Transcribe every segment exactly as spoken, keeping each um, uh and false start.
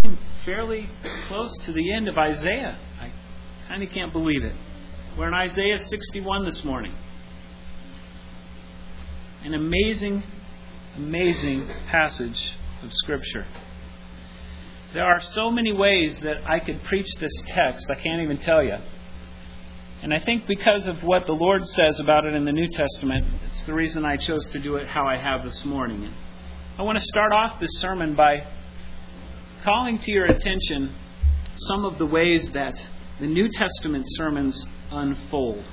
getting fairly close to the end of Isaiah. I kind of can't believe it. We're in Isaiah sixty-one this morning. An amazing, amazing passage of Scripture. There are so many ways that I could preach this text, I can't even tell you. And I think because of what the Lord says about it in the New Testament, it's the reason I chose to do it how I have this morning. And I want to start off this sermon by calling to your attention some of the ways that the New Testament sermons unfold.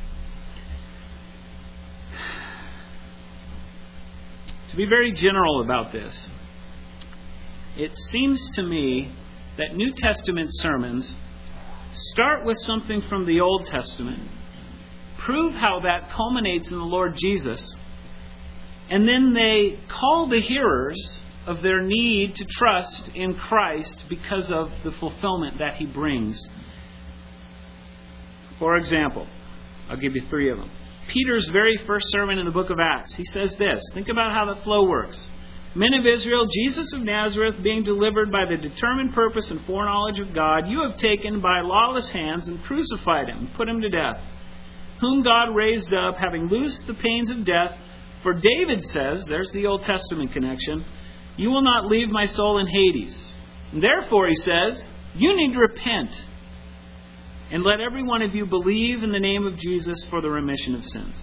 To be very general about this, it seems to me that New Testament sermons start with something from the Old Testament, prove how that culminates in the Lord Jesus, and then they call the hearers of their need to trust in Christ because of the fulfillment that He brings. For example, I'll give you three of them. Peter's very first sermon in the book of Acts, he says this. Think about how the flow works. Men of Israel, Jesus of Nazareth, being delivered by the determined purpose and foreknowledge of God, you have taken by lawless hands and crucified Him, put Him to death, whom God raised up, having loosed the pains of death. For David says, there's the Old Testament connection, you will not leave my soul in Hades. And therefore, he says, you need to repent. And let every one of you believe in the name of Jesus for the remission of sins.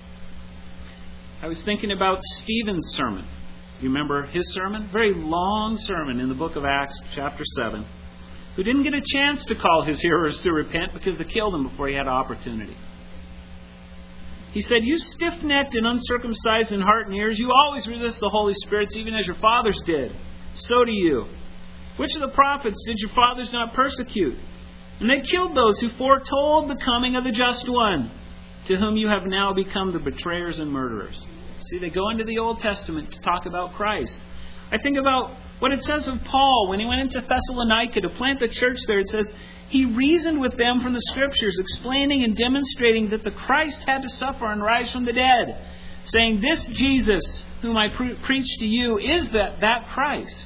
I was thinking about Stephen's sermon. You remember his sermon? Very long sermon in the book of Acts, chapter seven. Who didn't get a chance to call his hearers to repent because they killed him before he had an opportunity. He said, you stiff-necked and uncircumcised in heart and ears, you always resist the Holy Spirit, even as your fathers did. So do you. Which of the prophets did your fathers not persecute? And they killed those who foretold the coming of the Just One, to whom you have now become the betrayers and murderers. See, they go into the Old Testament to talk about Christ. I think about what it says of Paul when he went into Thessalonica to plant the church there. It says, he reasoned with them from the Scriptures, explaining and demonstrating that the Christ had to suffer and rise from the dead, saying, this Jesus, whom I pre- preach to you, is that, that Christ.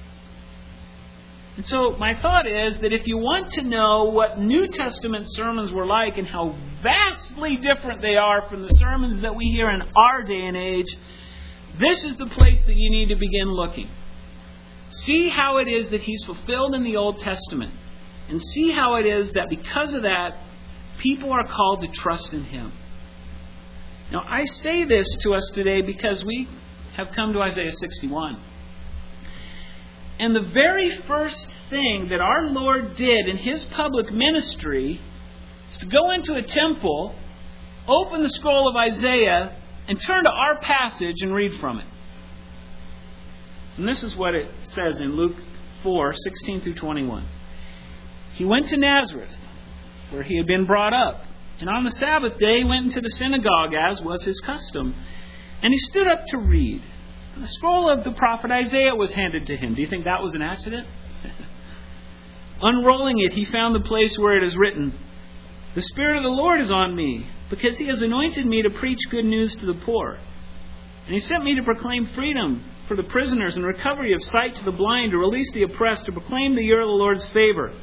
And so my thought is that if you want to know what New Testament sermons were like and how vastly different they are from the sermons that we hear in our day and age, this is the place that you need to begin looking. See how it is that He's fulfilled in the Old Testament. And see how it is that because of that, people are called to trust in Him. Now, I say this to us today because we have come to Isaiah sixty-one. And the very first thing that our Lord did in His public ministry is to go into a temple, open the scroll of Isaiah, and turn to our passage and read from it. And this is what it says in Luke four, sixteen through twenty-one. He went to Nazareth, where he had been brought up. And on the Sabbath day he went into the synagogue, as was his custom. And he stood up to read. The scroll of the prophet Isaiah was handed to him. Do you think that was an accident? Unrolling it, he found the place where it is written, the Spirit of the Lord is on me, because He has anointed me to preach good news to the poor. And He sent me to proclaim freedom for the prisoners and recovery of sight to the blind, to release the oppressed, to proclaim the year of the Lord's favor.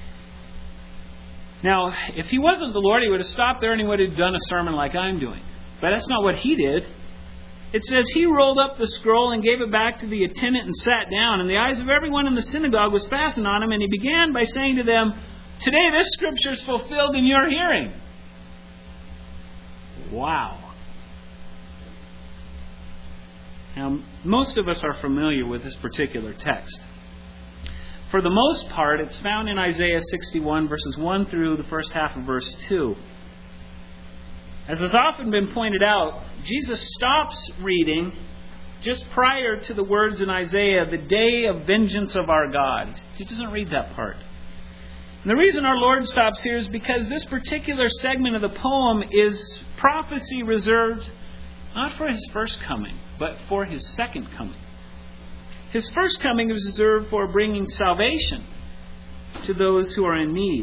Now, if He wasn't the Lord, He would have stopped there and He would have done a sermon like I'm doing. But that's not what He did. It says, He rolled up the scroll and gave it back to the attendant and sat down. And the eyes of everyone in the synagogue was fastened on Him. And He began by saying to them, today this Scripture is fulfilled in your hearing. Wow. Now, most of us are familiar with this particular text. For the most part, it's found in Isaiah sixty-one, verses one through the first half of verse two. As has often been pointed out, Jesus stops reading just prior to the words in Isaiah, the day of vengeance of our God. He doesn't read that part. And the reason our Lord stops here is because this particular segment of the poem is prophecy reserved not for His first coming, but for His second coming. His first coming is reserved for bringing salvation to those who are in need.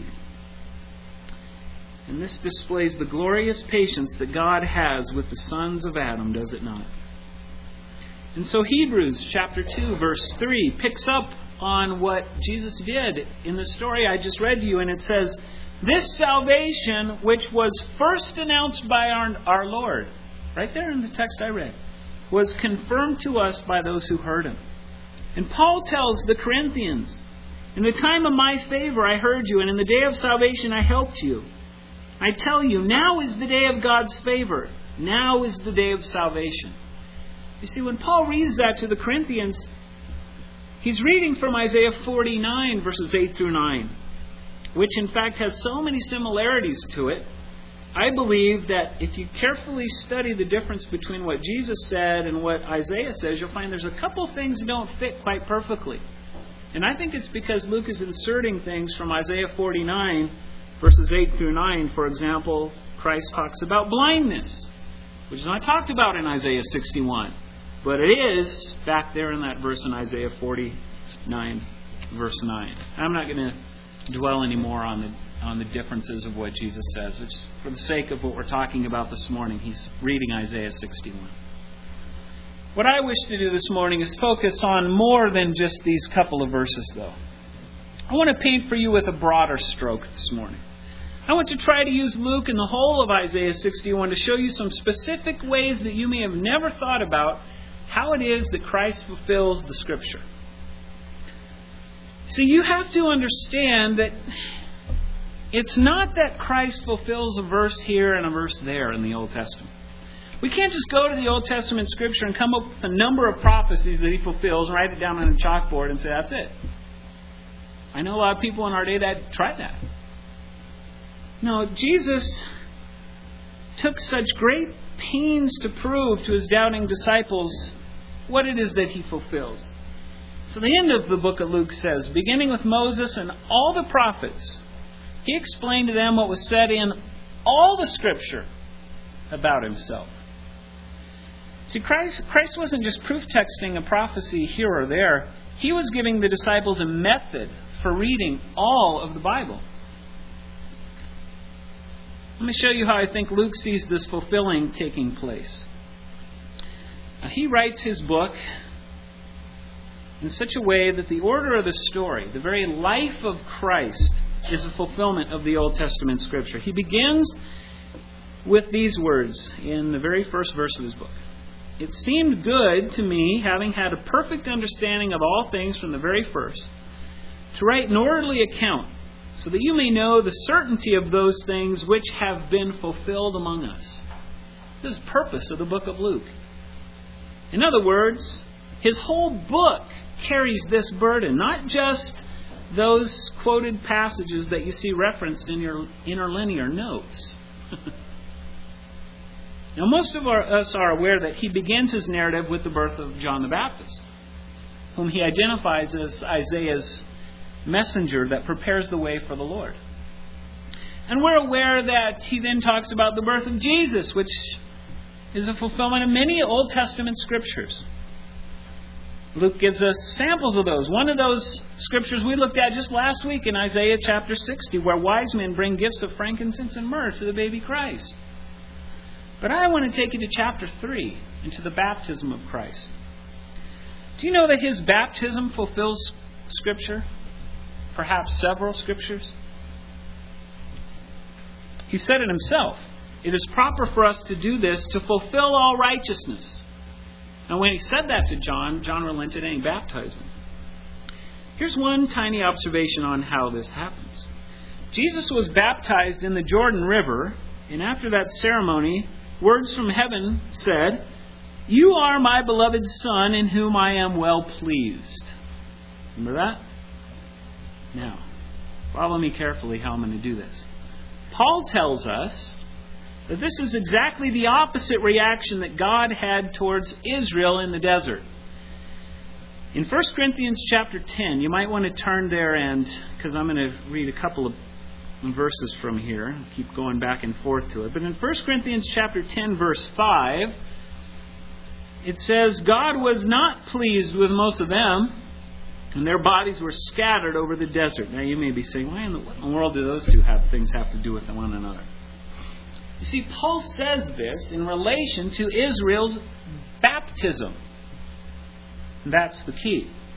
And this displays the glorious patience that God has with the sons of Adam, does it not? And so Hebrews chapter two, verse three, picks up on what Jesus did in the story I just read to you. And it says, this salvation which was first announced by our, our Lord, right there in the text I read, was confirmed to us by those who heard him. And Paul tells the Corinthians, in the time of my favor I heard you, and in the day of salvation I helped you. I tell you, now is the day of God's favor. Now is the day of salvation. You see, when Paul reads that to the Corinthians, he's reading from Isaiah forty-nine, verses eight through nine, which in fact has so many similarities to it. I believe that if you carefully study the difference between what Jesus said and what Isaiah says, you'll find there's a couple things that don't fit quite perfectly. And I think it's because Luke is inserting things from Isaiah forty-nine, verses eight through nine. For example, Christ talks about blindness, which is not talked about in Isaiah sixty-one. But it is back there in that verse in Isaiah forty-nine, verse nine. I'm not going to dwell anymore on the on the differences of what Jesus says. It's for the sake of what we're talking about this morning. He's reading Isaiah sixty-one. What I wish to do this morning is focus on more than just these couple of verses, though. I want to paint for you with a broader stroke this morning. I want to try to use Luke and the whole of Isaiah sixty-one to show you some specific ways that you may have never thought about how it is that Christ fulfills the Scripture. See, you have to understand that it's not that Christ fulfills a verse here and a verse there in the Old Testament. We can't just go to the Old Testament Scripture and come up with a number of prophecies that He fulfills and write it down on a chalkboard and say, that's it. I know a lot of people in our day that tried that. No, Jesus took such great pains to prove to His doubting disciples what it is that He fulfills. So the end of the book of Luke says, beginning with Moses and all the prophets, He explained to them what was said in all the Scripture about Himself. See, Christ, Christ wasn't just proof texting a prophecy here or there. He was giving the disciples a method for reading all of the Bible. Let me show you how I think Luke sees this fulfilling taking place. Now, he writes his book in such a way that the order of the story, the very life of Christ, is a fulfillment of the Old Testament Scripture. He begins with these words in the very first verse of his book. It seemed good to me, having had a perfect understanding of all things from the very first, to write an orderly account, so that you may know the certainty of those things which have been fulfilled among us. This is the purpose of the book of Luke. In other words, his whole book carries this burden, not just those quoted passages that you see referenced in your interlinear notes. Now, most of our, us are aware that he begins his narrative with the birth of John the Baptist, whom he identifies as Isaiah's messenger that prepares the way for the Lord. And we're aware that he then talks about the birth of Jesus, which is a fulfillment of many Old Testament scriptures. Luke gives us samples of those. One of those scriptures we looked at just last week in Isaiah chapter sixty, where wise men bring gifts of frankincense and myrrh to the baby Christ. But I want to take you to chapter three, and to the baptism of Christ. Do you know that his baptism fulfills Scripture? Perhaps several Scriptures? He said it himself. It is proper for us to do this to fulfill all righteousness. And when he said that to John, John relented and he baptized him. Here's one tiny observation on how this happens. Jesus was baptized in the Jordan River, and after that ceremony, words from heaven said, "You are my beloved Son, in whom I am well pleased." Remember that? Now, follow me carefully how I'm going to do this. Paul tells us that this is exactly the opposite reaction that God had towards Israel in the desert. In First Corinthians chapter ten, you might want to turn there, and because I'm going to read a couple of verses from here, keep going back and forth to it. But in First Corinthians chapter ten, verse five, it says, "God was not pleased with most of them, and their bodies were scattered over the desert." Now you may be saying, why in the, what in the world do those two have things have to do with one another? You see, Paul says this in relation to Israel's baptism. And that's the key.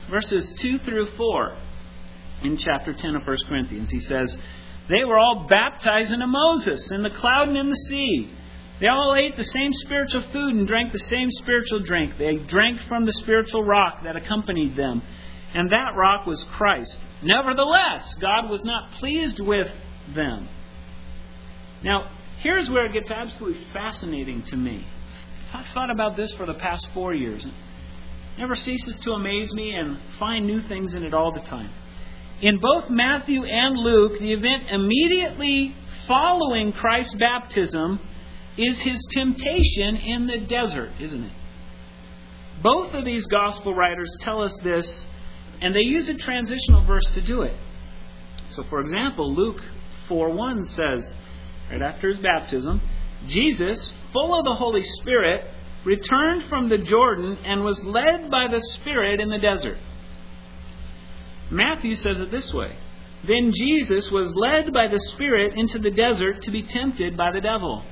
verses two through four in chapter ten of First Corinthians. He says, "They were all baptized into Moses in the cloud and in the sea. They all ate the same spiritual food and drank the same spiritual drink. They drank from the spiritual rock that accompanied them, and that rock was Christ. Nevertheless, God was not pleased with them." Now, here's where it gets absolutely fascinating to me. I've thought about this for the past four years. It never ceases to amaze me and find new things in it all the time. In both Matthew and Luke, the event immediately following Christ's baptism is his temptation in the desert, isn't it? Both of these gospel writers tell us this, and they use a transitional verse to do it. So, for example, Luke four one says, right after his baptism, Jesus, full of the Holy Spirit, returned from the Jordan and was led by the Spirit in the desert. Matthew says it this way: "Then Jesus was led by the Spirit into the desert to be tempted by the devil."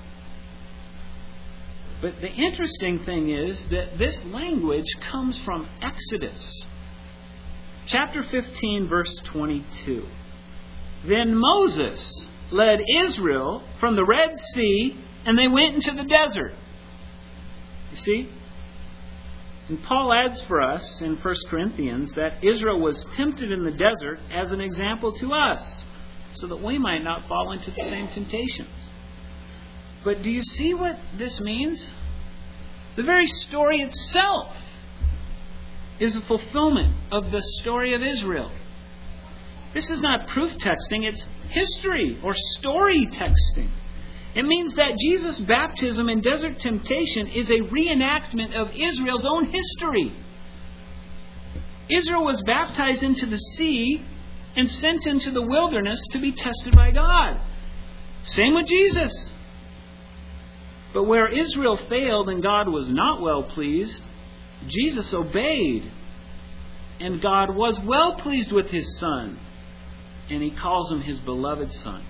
But the interesting thing is that this language comes from Exodus. Chapter fifteen, verse twenty-two. "Then Moses led Israel from the Red Sea, and they went into the desert." You see? And Paul adds for us in First Corinthians that Israel was tempted in the desert as an example to us, so that we might not fall into the same temptations. But do you see what this means? The very story itself is a fulfillment of the story of Israel. This is not proof texting, it's history or story texting. It means that Jesus' baptism and desert temptation is a reenactment of Israel's own history. Israel was baptized into the sea and sent into the wilderness to be tested by God. Same with Jesus. But where Israel failed and God was not well pleased, Jesus obeyed. And God was well pleased with his Son. And he calls him his beloved Son.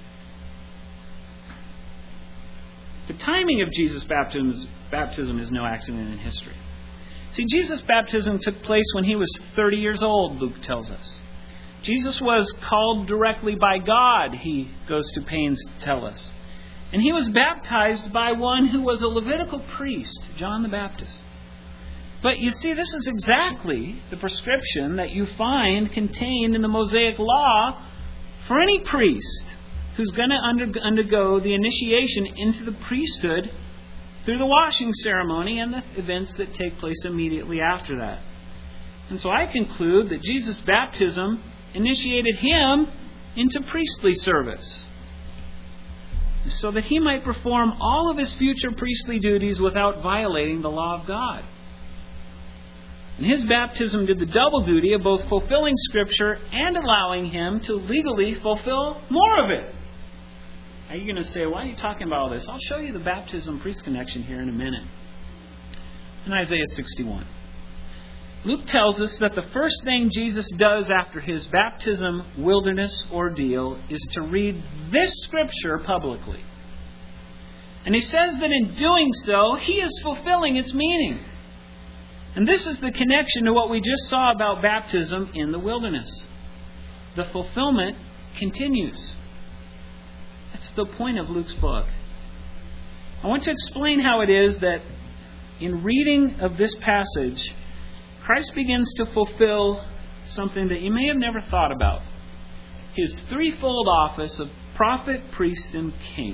The timing of Jesus' baptism is, baptism is no accident in history. See, Jesus' baptism took place when he was thirty years old, Luke tells us. Jesus was called directly by God, he goes to pains to tell us. And he was baptized by one who was a Levitical priest, John the Baptist. But you see, this is exactly the prescription that you find contained in the Mosaic Law for any priest who's going to undergo the initiation into the priesthood through the washing ceremony and the events that take place immediately after that. And so I conclude that Jesus' baptism initiated him into priestly service, so that he might perform all of his future priestly duties without violating the law of God. And his baptism did the double duty of both fulfilling Scripture and allowing him to legally fulfill more of it. Are you going to say, why are you talking about all this? I'll show you the baptism-priest connection here in a minute. In Isaiah sixty-one. Luke tells us that the first thing Jesus does after his baptism wilderness ordeal is to read this Scripture publicly. And he says that in doing so, he is fulfilling its meaning. And this is the connection to what we just saw about baptism in the wilderness. The fulfillment continues. That's the point of Luke's book. I want to explain how it is that in reading of this passage, Christ begins to fulfill something that you may have never thought about. His threefold office of prophet, priest, and king.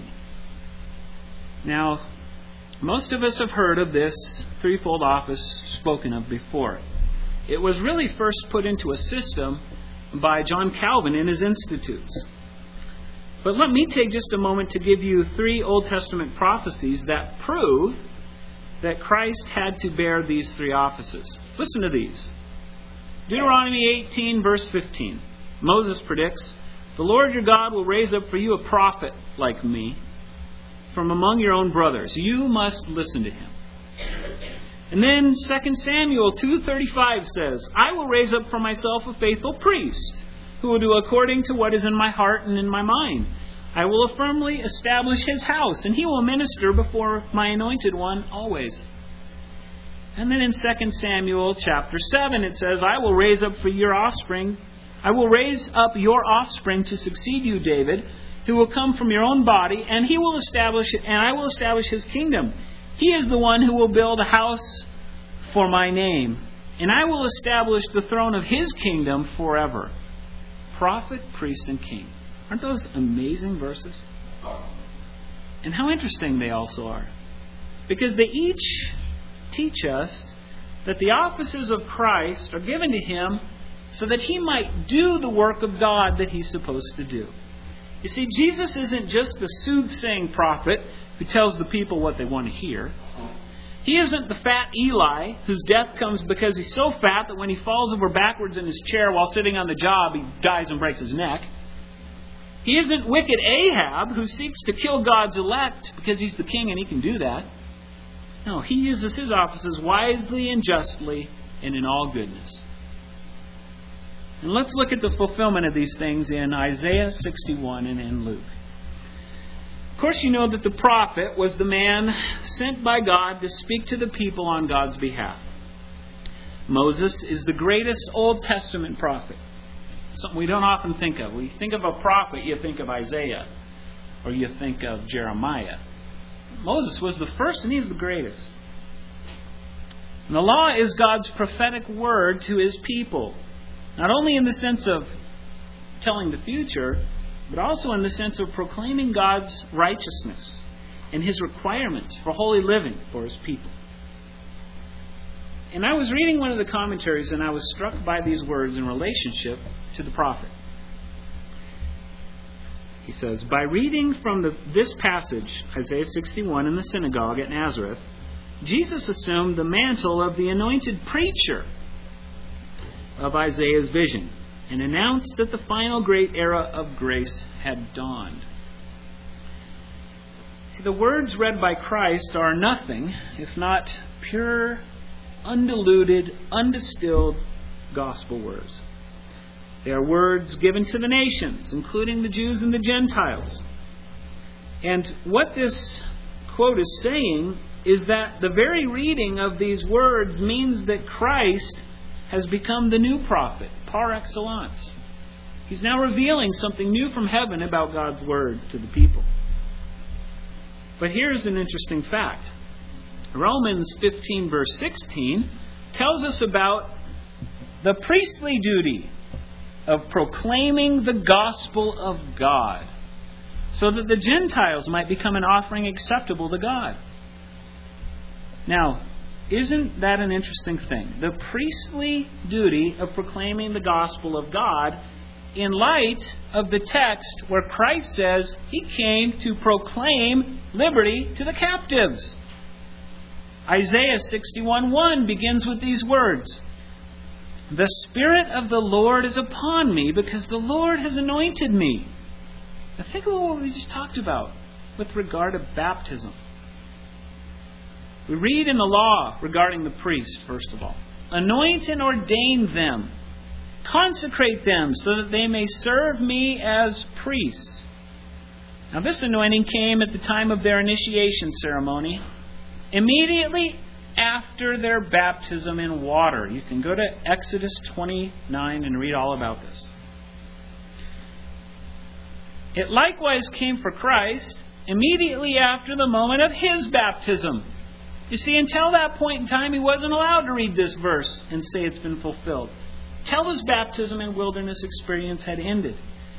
Now, most of us have heard of this threefold office spoken of before. It was really first put into a system by John Calvin in his Institutes. But let me take just a moment to give you three Old Testament prophecies that prove that Christ had to bear these three offices. Listen to these. Deuteronomy eighteen, verse fifteen. Moses predicts, "The Lord your God will raise up for you a prophet like me from among your own brothers. You must listen to him." And then Second Samuel two thirty-five says, "I will raise up for myself a faithful priest who will do according to what is in my heart and in my mind. I will firmly establish his house, and he will minister before my anointed one always." And then in Second Samuel chapter seven it says, I will raise up for your offspring, I will raise up your offspring to succeed you, David, who will come from your own body, and he will establish it, and I will establish his kingdom. He is the one who will build a house for my name, and I will establish the throne of his kingdom forever. Prophet, priest, and king. Aren't those amazing verses? And how interesting they also are. Because they each teach us that the offices of Christ are given to him so that he might do the work of God that he's supposed to do. You see, Jesus isn't just the soothsaying prophet who tells the people what they want to hear. He isn't the fat Eli whose death comes because he's so fat that when he falls over backwards in his chair while sitting on the job, he dies and breaks his neck. He isn't wicked Ahab who seeks to kill God's elect because he's the king and he can do that. No, he uses his offices wisely and justly and in all goodness. And let's look at the fulfillment of these things in Isaiah sixty-one and in Luke. Of course, you know that the prophet was the man sent by God to speak to the people on God's behalf. Moses is the greatest Old Testament prophet. Something we don't often think of. When you think of a prophet, you think of Isaiah or you think of Jeremiah. Moses was the first and he's the greatest. And the law is God's prophetic word to his people. Not only in the sense of telling the future, but also in the sense of proclaiming God's righteousness and his requirements for holy living for his people. And I was reading one of the commentaries and I was struck by these words in relationship to the prophet. He says, by reading from the, this passage, Isaiah sixty-one, in the synagogue at Nazareth, Jesus assumed the mantle of the anointed preacher of Isaiah's vision and announced that the final great era of grace had dawned. See, the words read by Christ are nothing if not pure, undiluted, undistilled gospel words. They are words given to the nations, including the Jews and the Gentiles. And what this quote is saying is that the very reading of these words means that Christ has become the new prophet, par excellence. He's now revealing something new from heaven about God's word to the people. But here's an interesting fact. Romans fifteen, verse sixteen, tells us about the priestly duty of proclaiming the gospel of God, so that the Gentiles might become an offering acceptable to God. Now, isn't that an interesting thing? The priestly duty of proclaiming the gospel of God in light of the text where Christ says he came to proclaim liberty to the captives. Isaiah sixty-one one begins with these words. The Spirit of the Lord is upon me because the Lord has anointed me. Now think about what we just talked about with regard to baptism. We read in the law regarding the priest, first of all. Anoint and ordain them. Consecrate them so that they may serve me as priests. Now this anointing came at the time of their initiation ceremony, immediately after their baptism in water. You can go to Exodus twenty-nine and read all about this. It likewise came for Christ immediately after the moment of his baptism. You see, until that point in time, he wasn't allowed to read this verse and say it's been fulfilled. Till his baptism and wilderness experience had ended.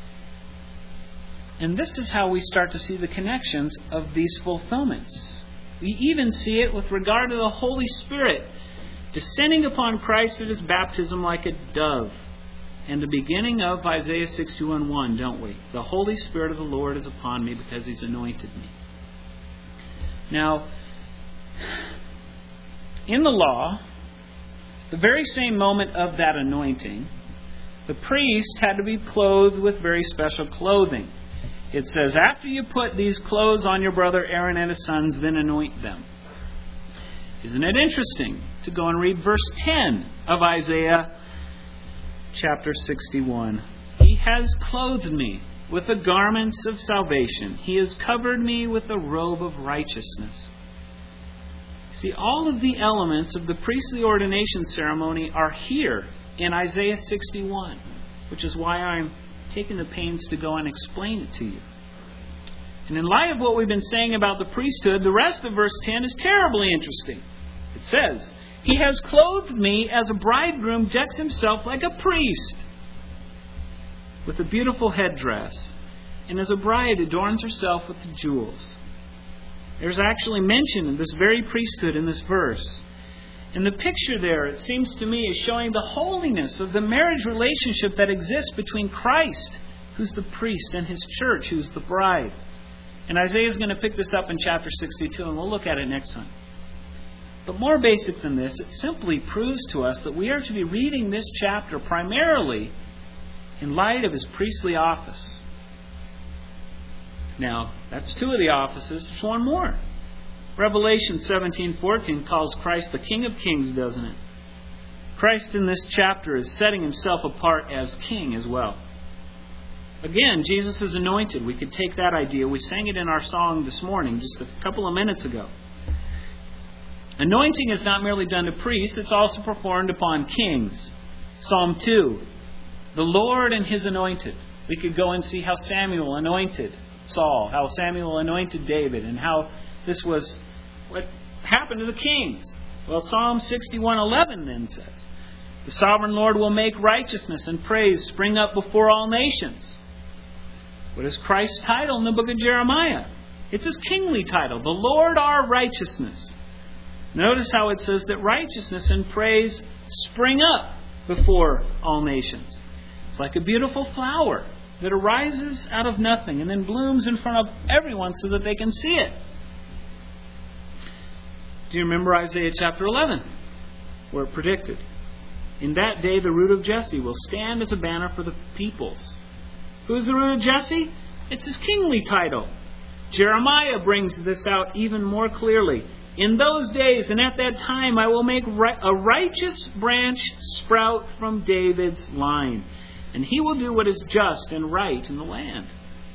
And this is how we start to see the connections of these fulfillments. We even see it with regard to the Holy Spirit descending upon Christ at his baptism like a dove. And the beginning of Isaiah sixty-one one, don't we? The Holy Spirit of the Lord is upon me because he's anointed me. Now, in the law, the very same moment of that anointing, the priest had to be clothed with very special clothing. It says, after you put these clothes on your brother Aaron and his sons, then anoint them. Isn't it interesting to go and read verse ten of Isaiah chapter sixty-one? He has clothed me with the garments of salvation. He has covered me with the robe of righteousness. See, all of the elements of the priestly ordination ceremony are here in Isaiah sixty-one, which is why I'm taking the pains to go and explain it to you. And in light of what we've been saying about the priesthood, the rest of verse ten is terribly interesting. It says, He has clothed me as a bridegroom decks himself like a priest, with a beautiful headdress, and as a bride adorns herself with the jewels. There's actually mention of this very priesthood in this verse. And the picture there, it seems to me, is showing the holiness of the marriage relationship that exists between Christ, who's the priest, and His church, who's the bride. And Isaiah is going to pick this up in chapter sixty-two, and we'll look at it next time. But more basic than this, it simply proves to us that we are to be reading this chapter primarily in light of His priestly office. Now, that's two of the offices. There's one more. Revelation seventeen fourteen calls Christ the King of Kings, doesn't it? Christ in this chapter is setting Himself apart as King as well. Again, Jesus is anointed. We could take that idea. We sang it in our song this morning, just a couple of minutes ago. Anointing is not merely done to priests, it's also performed upon kings. Psalm two, the Lord and His anointed. We could go and see how Samuel anointed Saul, how Samuel anointed David, and how this was what happened to the kings. Well, Psalm sixty-one eleven then says, the sovereign Lord will make righteousness and praise spring up before all nations. What is Christ's title in the book of Jeremiah? It's His kingly title, the Lord our righteousness. Notice how it says that righteousness and praise spring up before all nations. It's like a beautiful flower that arises out of nothing and then blooms in front of everyone so that they can see it. Do you remember Isaiah chapter eleven, where it predicted, in that day the root of Jesse will stand as a banner for the peoples. Who's the root of Jesse? It's his kingly title. Jeremiah brings this out even more clearly. In those days and at that time I will make a righteous branch sprout from David's line, and he will do what is just and right in the land.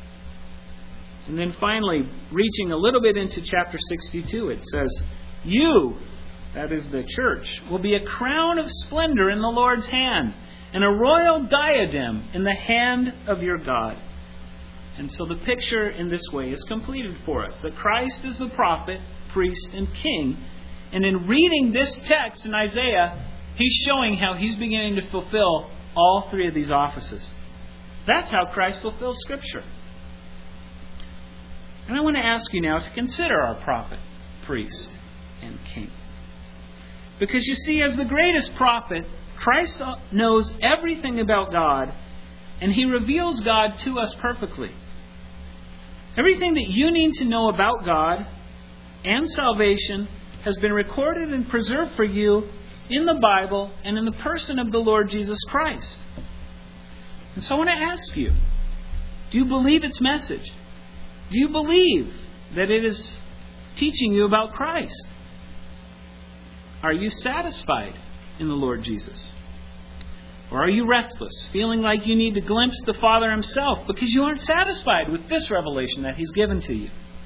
And then finally, reaching a little bit into chapter sixty-two, it says, you, that is the church, will be a crown of splendor in the Lord's hand, and a royal diadem in the hand of your God. And so the picture in this way is completed for us, that Christ is the prophet, priest, and king. And in reading this text in Isaiah, he's showing how he's beginning to fulfill all three of these offices. That's how Christ fulfills Scripture. And I want to ask you now to consider our prophet, priest, and king. Because you see, as the greatest prophet, Christ knows everything about God, and He reveals God to us perfectly. Everything that you need to know about God and salvation has been recorded and preserved for you in the Bible and in the person of the Lord Jesus Christ. And so I want to ask you, do you believe its message? Do you believe that it is teaching you about Christ? Are you satisfied in the Lord Jesus? Or are you restless, feeling like you need to glimpse the Father Himself because you aren't satisfied with this revelation that He's given to you?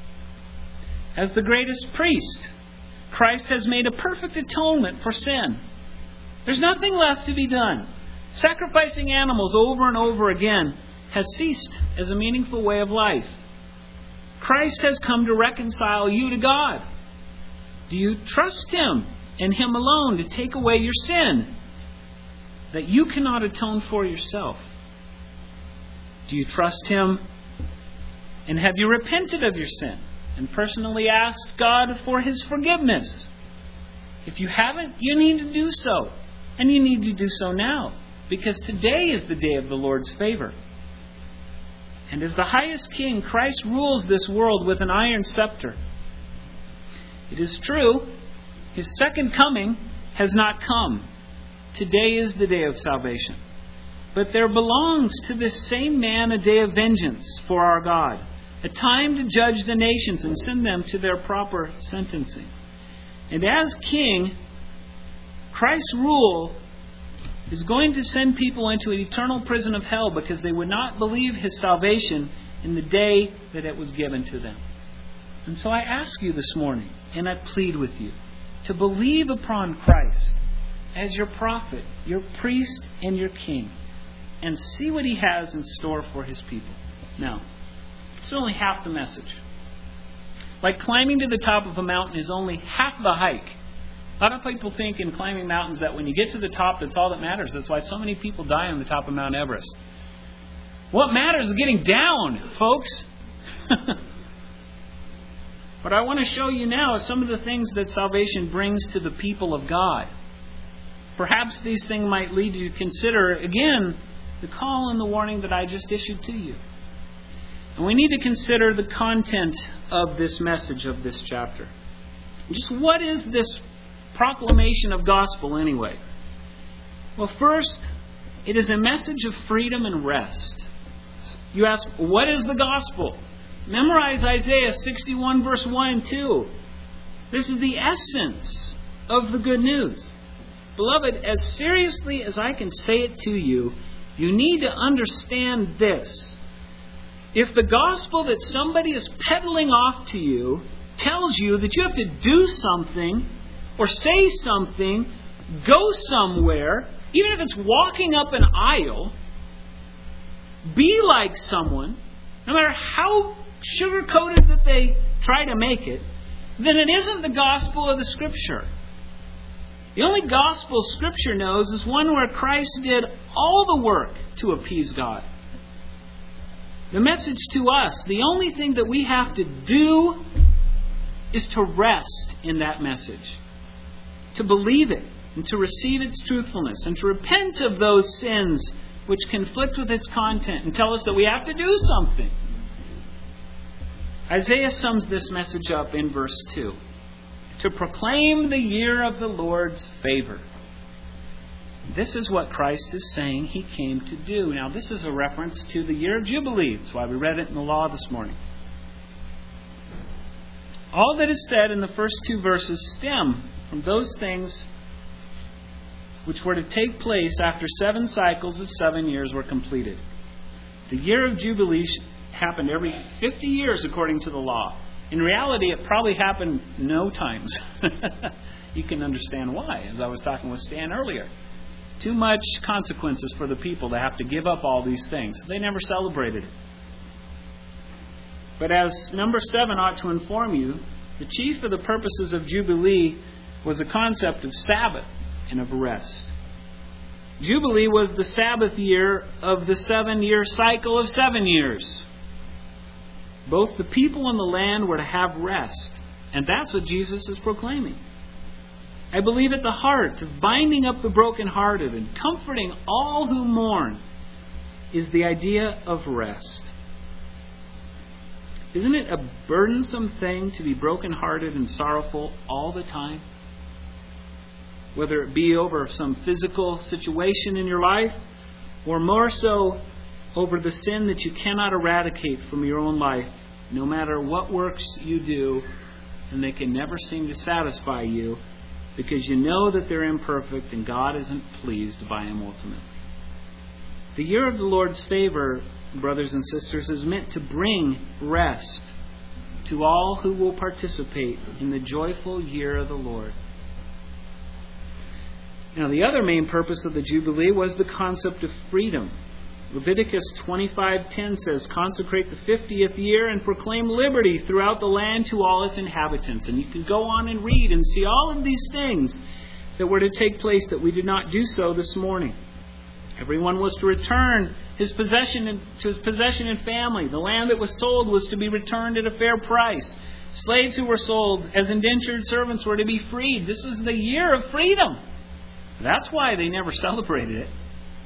As the greatest priest, Christ has made a perfect atonement for sin. There's nothing left to be done. Sacrificing animals over and over again has ceased as a meaningful way of life. Christ has come to reconcile you to God. Do you trust Him and Him alone to take away your sin that you cannot atone for yourself? Do you trust Him, and have you repented of your sin and personally asked God for His forgiveness? If you haven't, you need to do so. And you need to do so now, because today is the day of the Lord's favor. And as the highest King, Christ rules this world with an iron scepter. It is true, His second coming has not come. Today is the day of salvation. But there belongs to this same man a day of vengeance for our God, a time to judge the nations and send them to their proper sentencing. And as King, Christ's rule is going to send people into an eternal prison of hell because they would not believe His salvation in the day that it was given to them. And so I ask you this morning, and I plead with you, to believe upon Christ as your prophet, your priest, and your king, and see what He has in store for His people. Now, it's only half the message. Like climbing to the top of a mountain is only half the hike. A lot of people think in climbing mountains that when you get to the top, that's all that matters. That's why so many people die on the top of Mount Everest. What matters is getting down, folks. What I want to show you now is some of the things that salvation brings to the people of God. Perhaps these things might lead you to consider, again, the call and the warning that I just issued to you. And we need to consider the content of this message of this chapter. Just what is this proclamation of gospel anyway? Well, first, it is a message of freedom and rest. You ask, what is the gospel? Memorize Isaiah sixty-one, verse one and two. This is the essence of the good news. Beloved, as seriously as I can say it to you, you need to understand this. If the gospel that somebody is peddling off to you tells you that you have to do something or say something, go somewhere, even if it's walking up an aisle, be like someone, no matter how sugar-coated that they try to make it, then it isn't the gospel of the Scripture. The only gospel Scripture knows is one where Christ did all the work to appease God. The message to us, the only thing that we have to do is to rest in that message, to believe it, and to receive its truthfulness, and to repent of those sins which conflict with its content and tell us that we have to do something. Isaiah sums this message up in verse two. To proclaim the year of the Lord's favor. This is what Christ is saying He came to do. Now, this is a reference to the year of Jubilee. That's why we read it in the law this morning. All that is said in the first two verses stem from those things which were to take place after seven cycles of seven years were completed. The year of Jubilee happened every fifty years according to the law. In reality, it probably happened no times. You can understand why, as I was talking with Stan earlier. Too much consequences for the people to have to give up all these things. They never celebrated it. But as number seven ought to inform you, the chief of the purposes of Jubilee was the concept of Sabbath and of rest. Jubilee was the Sabbath year of the seven-year cycle of seven years. Both the people and the land were to have rest. And that's what Jesus is proclaiming. I believe at the heart of binding up the brokenhearted and comforting all who mourn is the idea of rest. Isn't it a burdensome thing to be brokenhearted and sorrowful all the time? Whether it be over some physical situation in your life, or more so over the sin that you cannot eradicate from your own life, no matter what works you do, and they can never seem to satisfy you, because you know that they're imperfect and God isn't pleased by them ultimately. The year of the Lord's favor, brothers and sisters, is meant to bring rest to all who will participate in the joyful year of the Lord. Now, the other main purpose of the Jubilee was the concept of freedom. Leviticus twenty-five ten says, consecrate the fiftieth year and proclaim liberty throughout the land to all its inhabitants. And you can go on and read and see all of these things that were to take place that we did not do so this morning. Everyone was to return his possession and, to his possession and family. The land that was sold was to be returned at a fair price. Slaves who were sold as indentured servants were to be freed. This was the year of freedom. That's why they never celebrated it.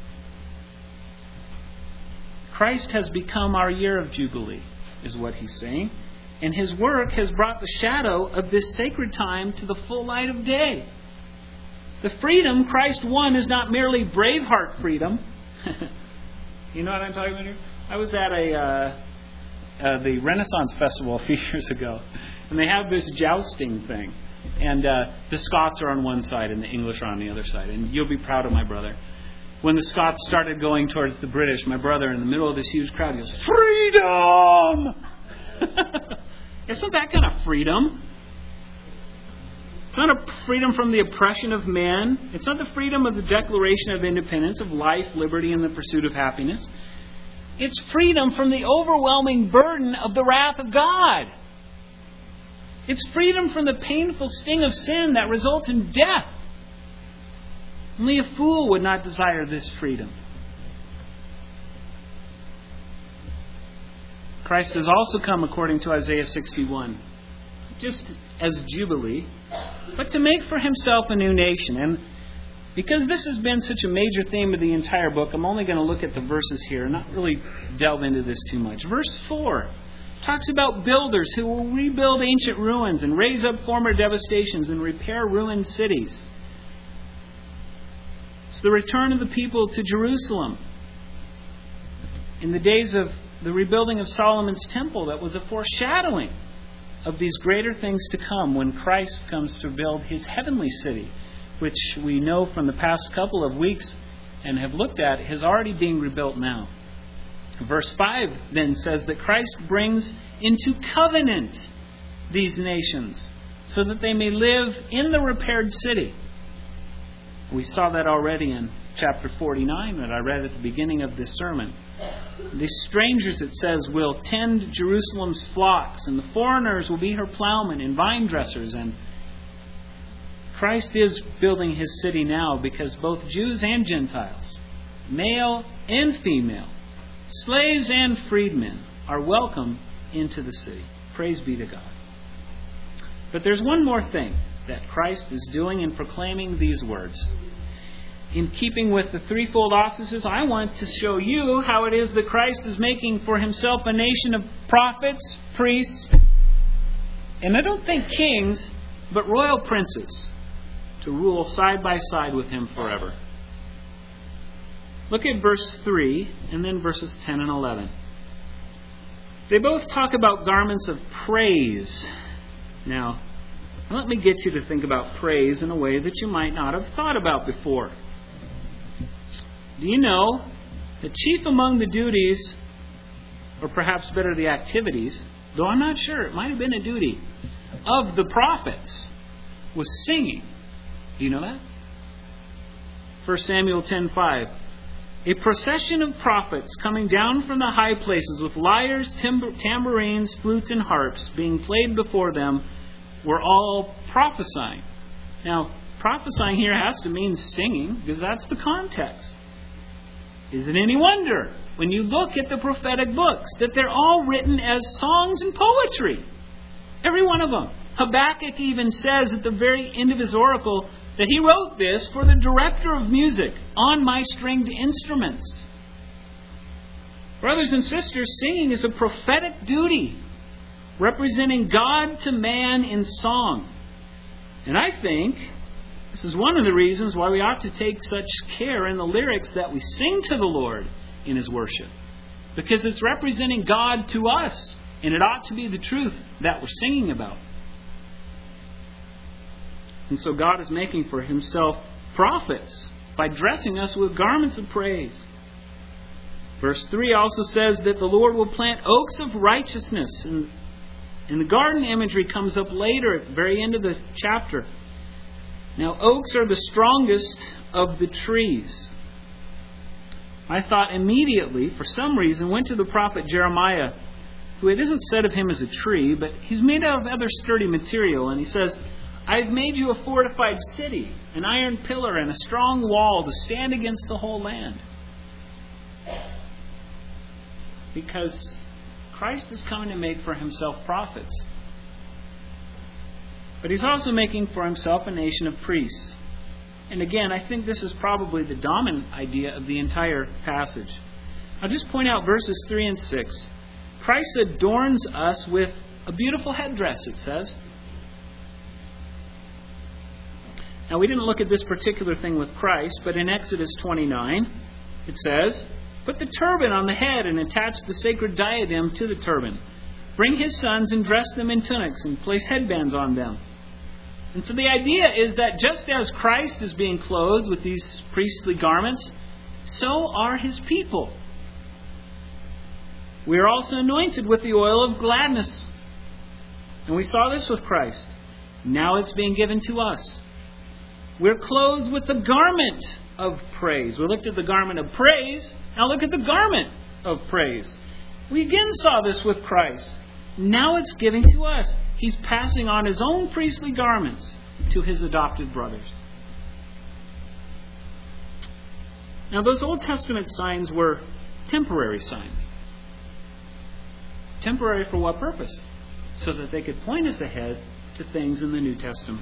Christ has become our year of Jubilee, is what he's saying. And his work has brought the shadow of this sacred time to the full light of day. The freedom Christ won is not merely Braveheart freedom. You know what I'm talking about here? I was at a uh, uh, the Renaissance Festival a few years ago, and they have this jousting thing. And uh, the Scots are on one side and the English are on the other side. And you'll be proud of my brother. When the Scots started going towards the British, my brother, in the middle of this huge crowd, he goes, freedom! Isn't that kind of freedom? It's not a freedom from the oppression of man. It's not the freedom of the Declaration of Independence, of life, liberty, and the pursuit of happiness. It's freedom from the overwhelming burden of the wrath of God. It's freedom from the painful sting of sin that results in death. Only a fool would not desire this freedom. Christ has also come, according to Isaiah sixty-one, just as Jubilee, but to make for himself a new nation. And because this has been such a major theme of the entire book, I'm only going to look at the verses here and not really delve into this too much. Verse four talks about builders who will rebuild ancient ruins and raise up former devastations and repair ruined cities. It's the return of the people to Jerusalem. In the days of the rebuilding of Solomon's temple, that was a foreshadowing of these greater things to come when Christ comes to build his heavenly city, which we know from the past couple of weeks and have looked at is already being rebuilt now. Verse five then says that Christ brings into covenant these nations so that they may live in the repaired city. We saw that already in chapter forty-nine that I read at the beginning of this sermon. These strangers, it says, will tend Jerusalem's flocks, and the foreigners will be her plowmen and vine dressers. And Christ is building his city now because both Jews and Gentiles, male and female, slaves and freedmen, are welcome into the city. Praise be to God. But there's one more thing that Christ is doing in proclaiming these words. In keeping with the threefold offices, I want to show you how it is that Christ is making for himself a nation of prophets, priests, and I don't think kings, but royal princes, to rule side by side with him forever. Look at verse three and then verses ten and eleven. They both talk about garments of praise. Now, let me get you to think about praise in a way that you might not have thought about before. Do you know that chief among the duties, or perhaps better the activities, though I'm not sure, it might have been a duty, of the prophets was singing. Do you know that? First Samuel ten five. A procession of prophets coming down from the high places with lyres, timbre, tambourines, flutes, and harps being played before them were all prophesying. Now, prophesying here has to mean singing because that's the context. Is it any wonder when you look at the prophetic books that they're all written as songs and poetry? Every one of them. Habakkuk even says at the very end of his oracle that he wrote this for the director of music on my stringed instruments. Brothers and sisters, singing is a prophetic duty representing God to man in song. And I think this is one of the reasons why we ought to take such care in the lyrics that we sing to the Lord in his worship. Because it's representing God to us, and it ought to be the truth that we're singing about. And so God is making for himself prophets by dressing us with garments of praise. Verse three also says that the Lord will plant oaks of righteousness. And, and the garden imagery comes up later at the very end of the chapter. Now, oaks are the strongest of the trees. I thought immediately, for some reason, went to the prophet Jeremiah, who it isn't said of him as a tree, but he's made out of other sturdy material. And he says, I've made you a fortified city, an iron pillar and a strong wall to stand against the whole land. Because Christ is coming to make for himself prophets. But he's also making for himself a nation of priests. And again, I think this is probably the dominant idea of the entire passage. I'll just point out verses three and six. Christ adorns us with a beautiful headdress, it says. Now, we didn't look at this particular thing with Christ, but in Exodus twenty-nine, it says, put the turban on the head and attach the sacred diadem to the turban. Bring his sons and dress them in tunics and place headbands on them. And so the idea is that just as Christ is being clothed with these priestly garments, so are his people. We are also anointed with the oil of gladness. And we saw this with Christ. Now it's being given to us. We're clothed with the garment of praise. We looked at the garment of praise. Now look at the garment of praise. We again saw this with Christ. Now it's giving to us. He's passing on His own priestly garments to His adopted brothers. Now those Old Testament signs were temporary signs. Temporary for what purpose? So that they could point us ahead to things in the New Testament.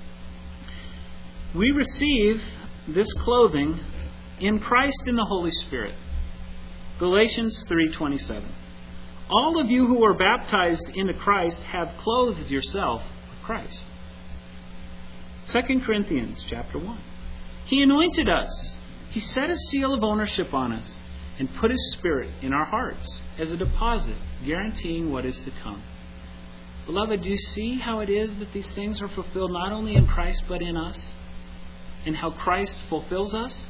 We receive this clothing in Christ in the Holy Spirit. Galatians three twenty-seven. All of you who are baptized into Christ have clothed yourself with Christ. Second Corinthians chapter one. He anointed us. He set a seal of ownership on us and put His Spirit in our hearts as a deposit, guaranteeing what is to come. Beloved, do you see how it is that these things are fulfilled not only in Christ but in us? And how Christ fulfills us?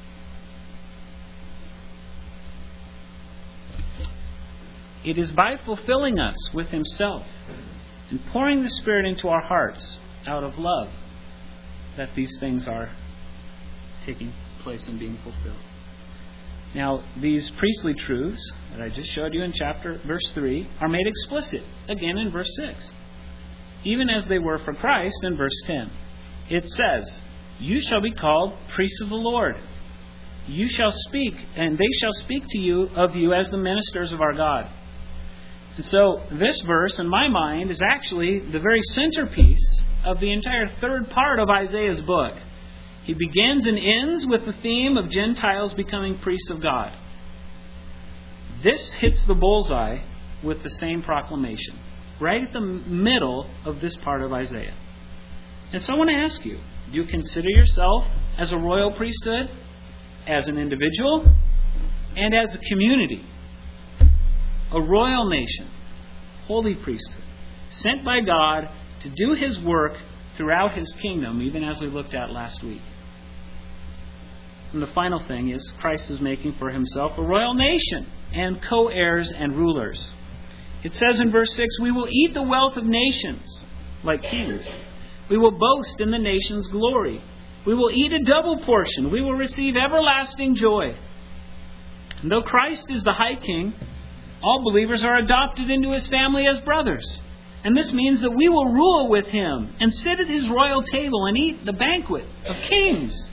It is by fulfilling us with Himself and pouring the Spirit into our hearts out of love that these things are taking place and being fulfilled. Now, these priestly truths that I just showed you in chapter verse three are made explicit again in verse six. Even as they were for Christ in verse ten. It says, "You shall be called priests of the Lord. You shall speak, and they shall speak to you of you as the ministers of our God." And so this verse, in my mind, is actually the very centerpiece of the entire third part of Isaiah's book. He begins and ends with the theme of Gentiles becoming priests of God. This hits the bullseye with the same proclamation, right at the middle of this part of Isaiah. And so I want to ask you, do you consider yourself as a royal priesthood, as an individual, and as a community? A royal nation, holy priesthood, sent by God to do His work throughout His kingdom, even as we looked at last week. And the final thing is, Christ is making for Himself a royal nation and co-heirs and rulers. It says in verse six, "We will eat the wealth of nations like kings. We will boast in the nation's glory. We will eat a double portion. We will receive everlasting joy." And though Christ is the high king, all believers are adopted into His family as brothers. And this means that we will rule with Him and sit at His royal table and eat the banquet of kings.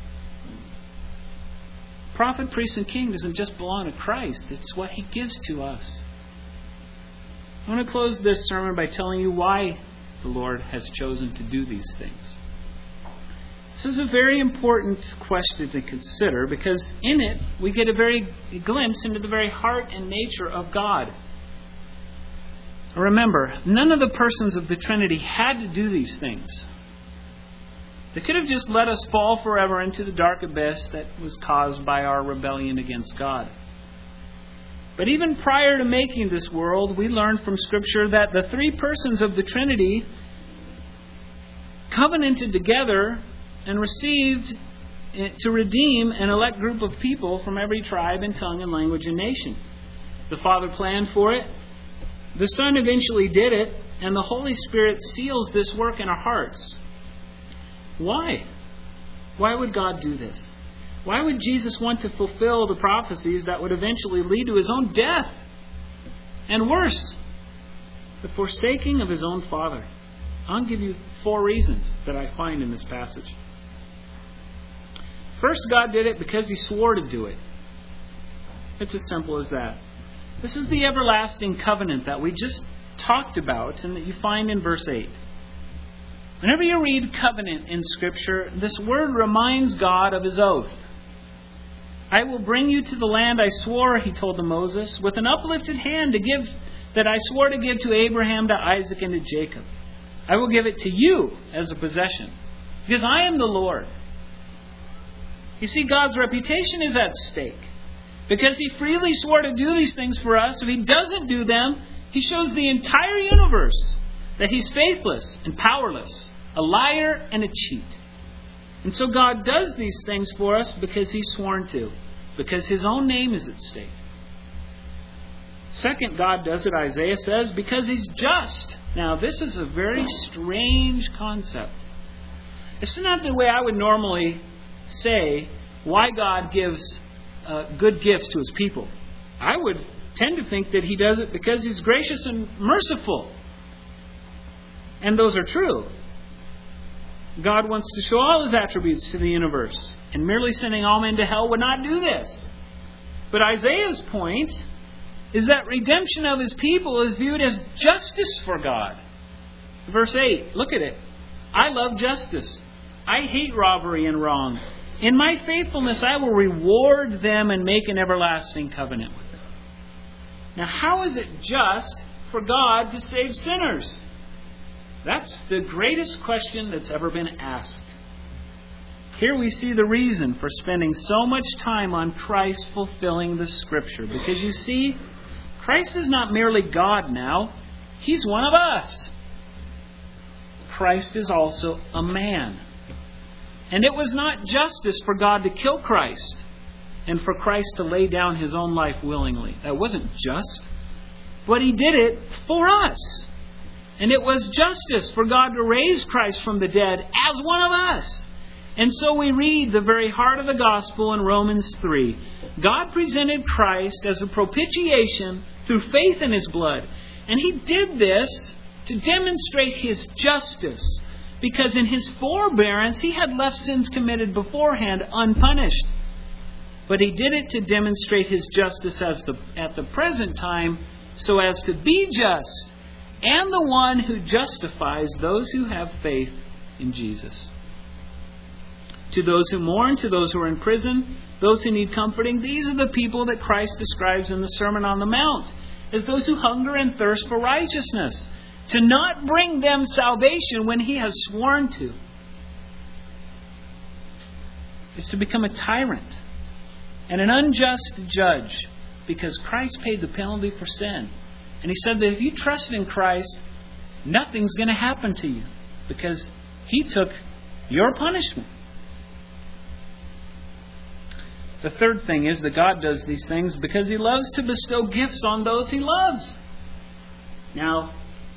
Prophet, priest, and king doesn't just belong to Christ. It's what He gives to us. I want to close this sermon by telling you why the Lord has chosen to do these things. This is a very important question to consider because in it we get a very glimpse into the very heart and nature of God. Remember, none of the persons of the Trinity had to do these things. They could have just let us fall forever into the dark abyss that was caused by our rebellion against God. But even prior to making this world, we learned from Scripture that the three persons of the Trinity covenanted together and received to redeem an elect group of people from every tribe and tongue and language and nation. The Father planned for it. The Son eventually did it. And the Holy Spirit seals this work in our hearts. Why? Why would God do this? Why would Jesus want to fulfill the prophecies that would eventually lead to His own death? And worse, the forsaking of His own Father. I'll give you four reasons that I find in this passage. First, God did it because He swore to do it. It's as simple as that. This is the everlasting covenant that we just talked about and that you find in verse eight. Whenever you read covenant in Scripture, this word reminds God of His oath. "I will bring you to the land I swore," He told to Moses, "with an uplifted hand to give that I swore to give to Abraham, to Isaac, and to Jacob. I will give it to you as a possession, because I am the Lord." You see, God's reputation is at stake. Because He freely swore to do these things for us, if He doesn't do them, He shows the entire universe that He's faithless and powerless, a liar and a cheat. And so God does these things for us because He's sworn to, because His own name is at stake. Second, God does it, Isaiah says, because He's just. Now, this is a very strange concept. It's not the way I would normally say why God gives uh, good gifts to His people. I would tend to think that He does it because He's gracious and merciful. And those are true. God wants to show all His attributes to the universe. And merely sending all men to hell would not do this. But Isaiah's point is that redemption of His people is viewed as justice for God. Verse eight, look at it. I love justice. I hate robbery and wrong. In my faithfulness I will reward them and make an everlasting covenant with them. Now, how is it just for God to save sinners? That's the greatest question that's ever been asked. Here we see the reason for spending so much time on Christ fulfilling the Scripture. Because you see, Christ is not merely God now. He's one of us. Christ is also a man. And it was not justice for God to kill Christ and for Christ to lay down His own life willingly. That wasn't just. But He did it for us. And it was justice for God to raise Christ from the dead as one of us. And so we read the very heart of the gospel in Romans three. God presented Christ as a propitiation through faith in His blood. And He did this to demonstrate His justice. Because in His forbearance, He had left sins committed beforehand unpunished. But He did it to demonstrate His justice as the, at the present time, so as to be just, and the one who justifies those who have faith in Jesus. To those who mourn, to those who are in prison, those who need comforting, these are the people that Christ describes in the Sermon on the Mount as those who hunger and thirst for righteousness, to not bring them salvation when He has sworn to. Is to become a tyrant and an unjust judge, because Christ paid the penalty for sin. And He said that if you trust in Christ, nothing's going to happen to you, because He took your punishment. The third thing is that God does these things because He loves to bestow gifts on those He loves. Now,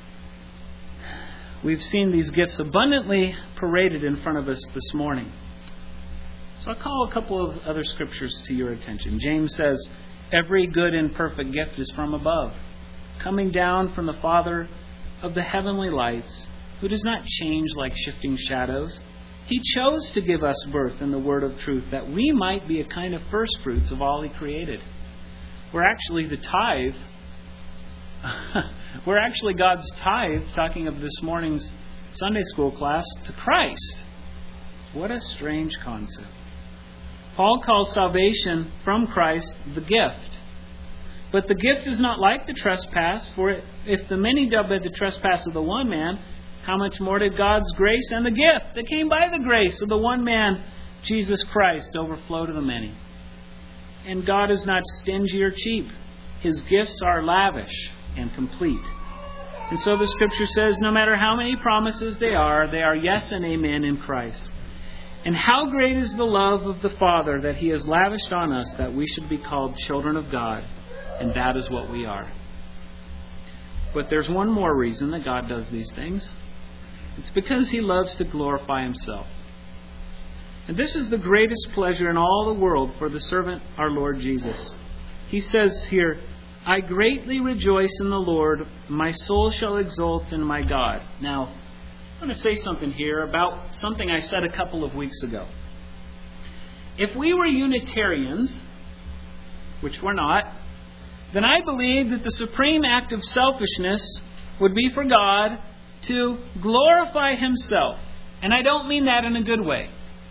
we've seen these gifts abundantly paraded in front of us this morning. So I'll call a couple of other scriptures to your attention. James says, every good and perfect gift is from above, coming down from the Father of the heavenly lights, who does not change like shifting shadows. He chose to give us birth in the word of truth, that we might be a kind of first fruits of all He created. We're actually the tithe. We're actually God's tithe, talking of this morning's Sunday school class, to Christ. What a strange concept. Paul calls salvation from Christ the gift. But the gift is not like the trespass, for if the many dealt by the trespass of the one man, how much more did God's grace and the gift that came by the grace of the one man, Jesus Christ, overflow to the many? And God is not stingy or cheap. His gifts are lavish and complete. And so the Scripture says, no matter how many promises they are, they are yes and amen in Christ. And how great is the love of the Father that He has lavished on us, that we should be called children of God. And that is what we are. But there's one more reason that God does these things. It's because He loves to glorify Himself. And this is the greatest pleasure in all the world for the servant, our Lord Jesus. He says here, I greatly rejoice in the Lord. My soul shall exult in my God. Now, I'm going to say something here about something I said a couple of weeks ago. If we were Unitarians, which we're not, then I believe that the supreme act of selfishness would be for God to glorify Himself. And I don't mean that in a good way.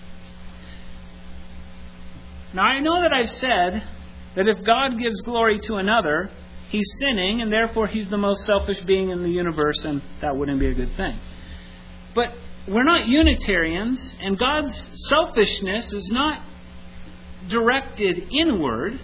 Now, I know that I've said that if God gives glory to another, He's sinning, and therefore He's the most selfish being in the universe, and that wouldn't be a good thing. But we're not Unitarians, and God's selfishness is not directed inward.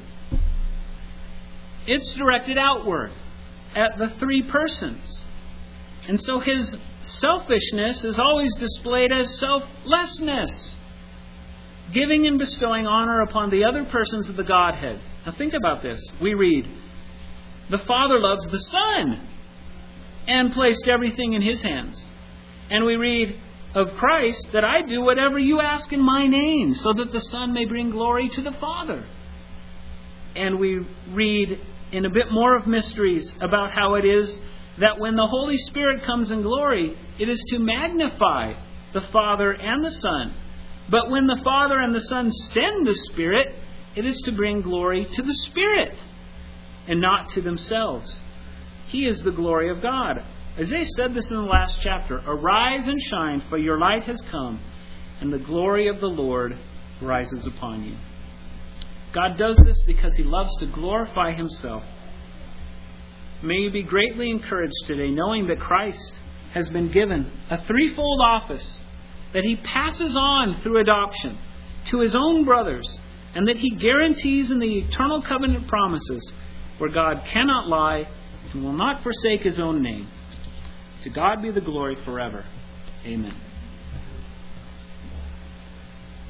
It's directed outward at the three persons. And so His selfishness is always displayed as selflessness, giving and bestowing honor upon the other persons of the Godhead. Now think about this. We read, the Father loves the Son and placed everything in His hands. And we read of Christ that I do whatever you ask in my name, so that the Son may bring glory to the Father. And we read in a bit more of mysteries about how it is that when the Holy Spirit comes in glory, it is to magnify the Father and the Son. But when the Father and the Son send the Spirit, it is to bring glory to the Spirit and not to themselves. He is the glory of God. Isaiah said this in the last chapter. Arise and shine, for your light has come, and the glory of the Lord rises upon you. God does this because He loves to glorify Himself. May you be greatly encouraged today, knowing that Christ has been given a threefold office, that He passes on through adoption to His own brothers, and that He guarantees in the eternal covenant promises where God cannot lie and will not forsake His own name. To God be the glory forever. Amen.